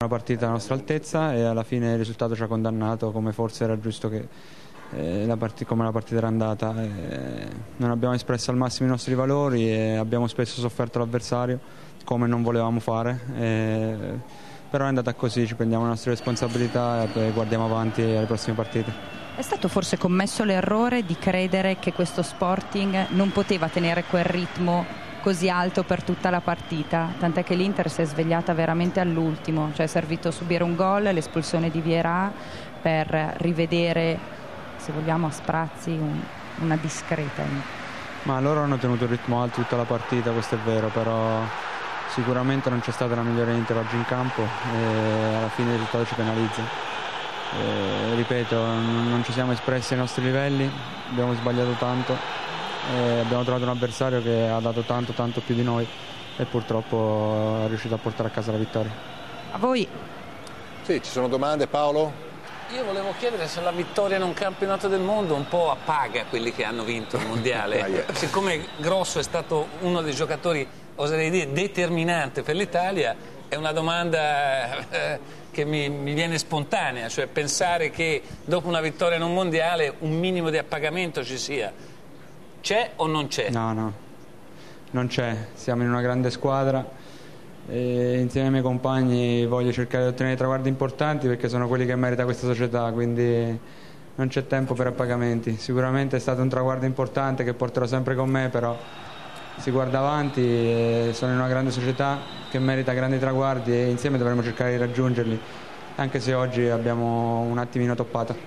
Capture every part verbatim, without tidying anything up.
Una partita alla nostra altezza e alla fine il risultato ci ha condannato, come forse era giusto che eh, la part- come la partita era andata. Eh, non abbiamo espresso al massimo i nostri valori e abbiamo spesso sofferto l'avversario come non volevamo fare, eh, però è andata così, ci prendiamo le nostre responsabilità e guardiamo avanti alle prossime partite. È stato forse commesso l'errore di credere che questo Sporting non poteva tenere quel ritmo così alto per tutta la partita, tant'è che l'Inter si è svegliata veramente all'ultimo, cioè è servito subire un gol, l'espulsione di Vieira per rivedere, se vogliamo a sprazzi, un, una discreta. Ma loro hanno tenuto il ritmo alto tutta la partita, questo è vero, però sicuramente non c'è stata la migliore Inter oggi in campo e alla fine il risultato ci penalizza. E, ripeto, non, non ci siamo espressi ai nostri livelli, abbiamo sbagliato tanto. E abbiamo trovato un avversario che ha dato tanto tanto più di noi e purtroppo è riuscito a portare a casa la vittoria. A voi? Sì, ci sono domande, Paolo? Io volevo chiedere se la vittoria in un campionato del mondo un po' appaga quelli che hanno vinto il mondiale. ah, yeah. Siccome Grosso è stato uno dei giocatori, oserei dire, determinante per l'Italia, è una domanda eh, che mi, mi viene spontanea, cioè pensare che dopo una vittoria in un mondiale un minimo di appagamento ci sia. C'è o non c'è? No, no, non c'è. Siamo in una grande squadra e insieme ai miei compagni voglio cercare di ottenere traguardi importanti perché sono quelli che merita questa società, quindi non c'è tempo per appagamenti. Sicuramente è stato un traguardo importante che porterò sempre con me, però si guarda avanti e sono in una grande società che merita grandi traguardi e insieme dovremo cercare di raggiungerli, anche se oggi abbiamo un attimino toppato.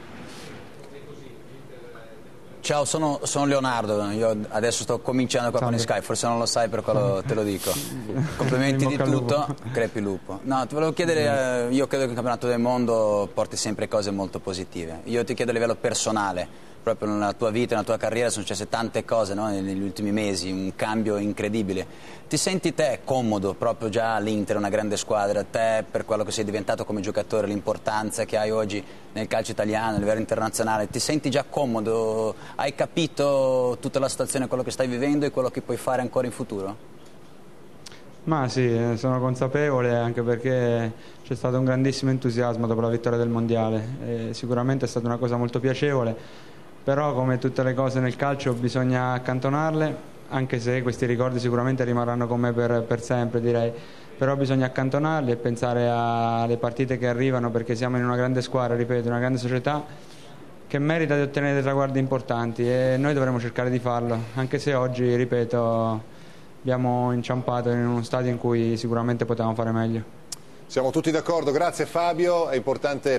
Ciao, sono, sono Leonardo, io adesso sto cominciando qua con Sky, forse non lo sai per quello te lo dico. Complimenti di tutto, crepi lupo. No, ti volevo chiedere, io credo che il campionato del mondo porti sempre cose molto positive. Io ti chiedo a livello personale, proprio nella tua vita, nella tua carriera sono successe tante cose, no? Negli ultimi mesi, un cambio incredibile. Ti senti te comodo proprio già all'Inter, una grande squadra, te per quello che sei diventato come giocatore, l'importanza che hai oggi nel calcio italiano, a livello internazionale, ti senti già comodo? Hai capito tutta la situazione, quello che stai vivendo e quello che puoi fare ancora in futuro? Ma sì, sono consapevole anche perché c'è stato un grandissimo entusiasmo dopo la vittoria del Mondiale e sicuramente è stata una cosa molto piacevole, però come tutte le cose nel calcio bisogna accantonarle, anche se questi ricordi sicuramente rimarranno con me per, per sempre, direi, però bisogna accantonarli e pensare alle partite che arrivano perché siamo in una grande squadra, ripeto, una grande società che merita di ottenere dei traguardi importanti e noi dovremo cercare di farlo, anche se oggi, ripeto, abbiamo inciampato in uno stadio in cui sicuramente potevamo fare meglio. Siamo tutti d'accordo, grazie Fabio, è importante